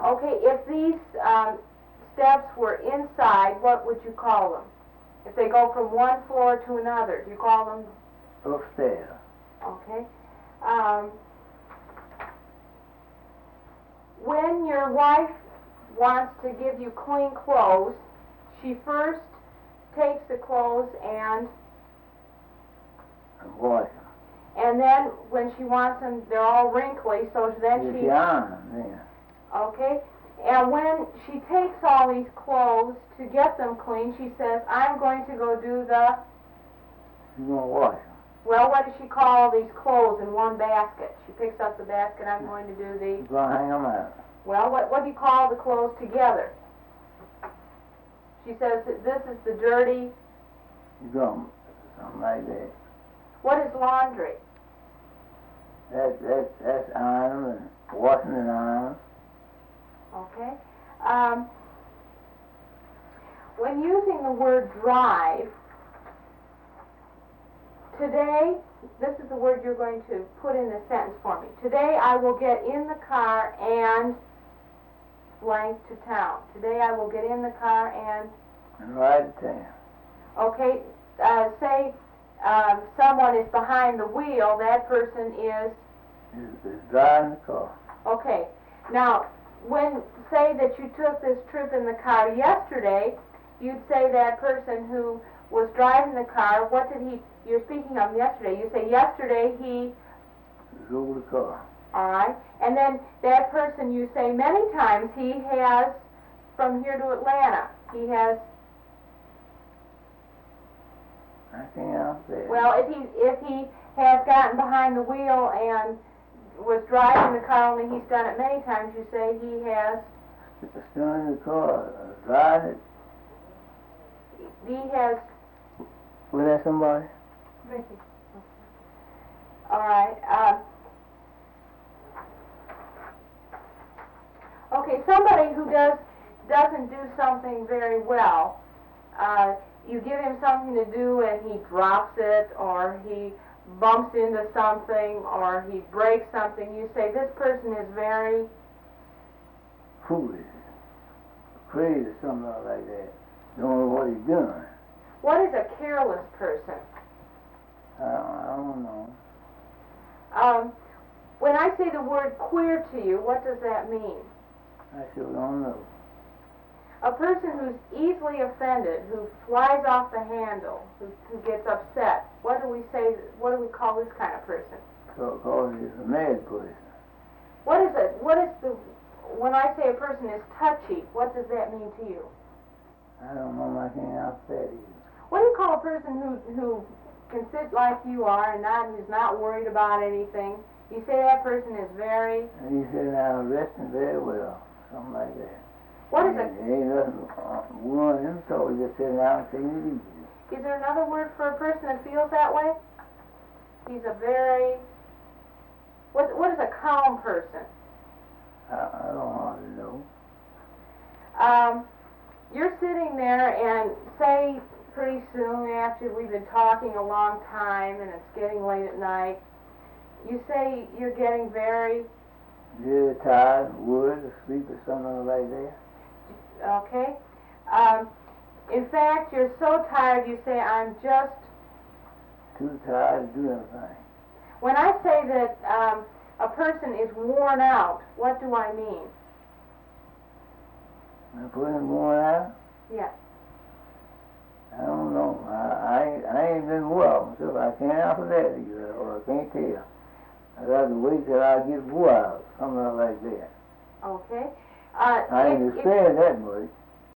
Okay, if these steps were inside, what would you call them? If they go from one floor to another, do you call them? Upstairs. Okay. When your wife wants to give you clean clothes, she first takes the clothes and Wash them. and then when she wants them, they're all wrinkly, so then She iron them then. okay, and when she takes all these clothes to get them clean, she says, I'm going to go do the, She's going to wash them. well, what does she call all these clothes in one basket? She picks up the basket, I'm going to do the, She's going to hang them out. well, what do you call the clothes together? She says that this is the dirty, She's going to, something like that. what is laundry? That's iron and washing and iron. Okay. When using the word drive, today, this is the word you're going to put in the sentence for me. Today I will get in the car and blank to town. Today I will get in the car and ride to town. okay, say someone is behind the wheel, that person is driving the car. okay. Now, when, say that you took this trip in the car yesterday, you'd say that person who was driving the car, what did he, you're speaking of yesterday, you say yesterday he Drove the car. all right, and then that person you say many times he has, from here to Atlanta, he has, I can't help that. well, if he has gotten behind the wheel and was driving the car, only he's done it many times, you say he has, Still in the car, driving it. he has, Was that somebody? all right, okay, somebody who doesn't do something very well, you give him something to do and he drops it, or he bumps into something, or he breaks something, you say this person is very Foolish. Crazy or something like that. Don't know what he's doing. what is a careless person? I don't know. When I say the word queer to you, what does that mean? I sure don't know. A person who's easily offended, who flies off the handle, who gets upset. What do we say? What do we call this kind of person? Because he's a mad person. What is it? What is the? When I say a person is touchy, what does that mean to you? I don't know. I can't help that either. What do you call a person who can sit like you are and who's not worried about anything? You say that person is very. And he's sitting down resting very well. Something like that. What is it? Ain't nothing wrong with him, so he's just sitting down and taking it easy. Is there another word for a person that feels that way? He's a very. What is a calm person? I don't hardly know. You're sitting there and say pretty soon after we've been talking a long time and it's getting late at night, you say you're getting very. You're tired, worried, asleep, or something like that. Okay. In fact, you're so tired you say, I'm just. Too tired to do anything. When I say that a person is worn out, what do I mean? I put him going out? Yes. I don't know. I ain't been well myself. I can't answer that either, or I can't tell. I got to wait till I get well, something like that. Okay. I ain't experienced that much.